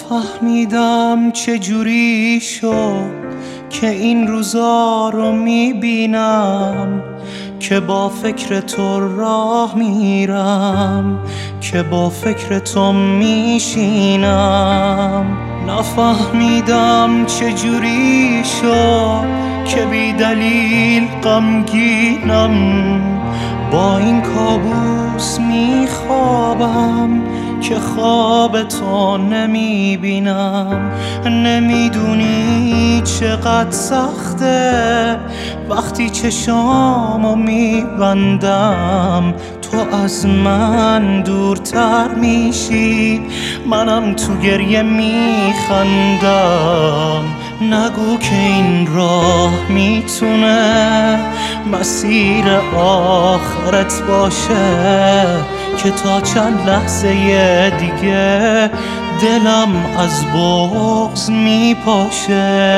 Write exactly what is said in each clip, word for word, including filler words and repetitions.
نفهمیدم چجوری شد که این روزا رو میبینم، که با فکر تو راه میرم، که با فکر تو میشینم. نفهمیدم چجوری شد که بی دلیل غمگینم، با این کابوس میخوابم که خواب تو نمیبینم. نمیدونی چقدر سخته وقتی چشامو میبندم، تو از من دورتر میشی، منم تو گریه میخندم. نگو که این راه میتونه مسیر آخرت باشه، که تا چند لحظه دیگه دلم از بغض میپاشه.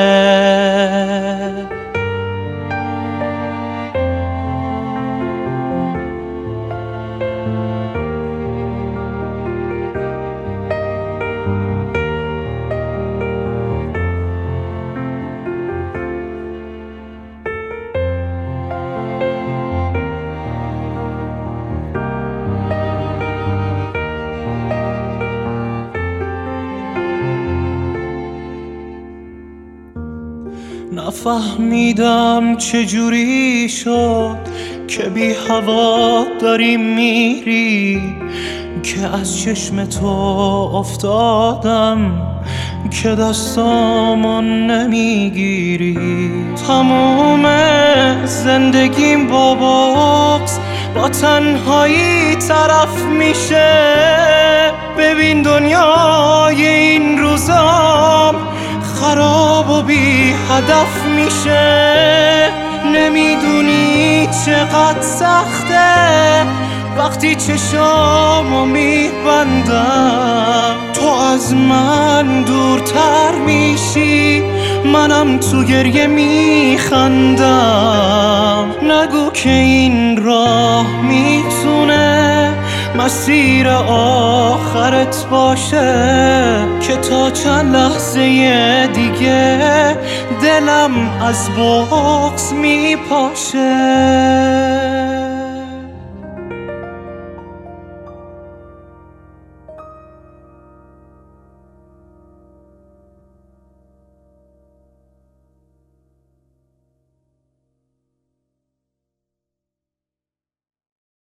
نفهمیدم چجوری شد که بی هوا داری میری، که از چشم تو افتادم که دستامو نمیگیری. تموم زندگیم با بغض با تنهایی طرف میشه. ببین دنیای این روزام خراب و بی هدف میشه. نمیدونی چقدر سخته وقتی چشامو میبندم، تو از من دورتر میشی، منم تو گریه میخندم. نگو که این راه میتونه مسیر آخرت باشه، که تا چند لحظه دیگه دلم از بغض میپاشه.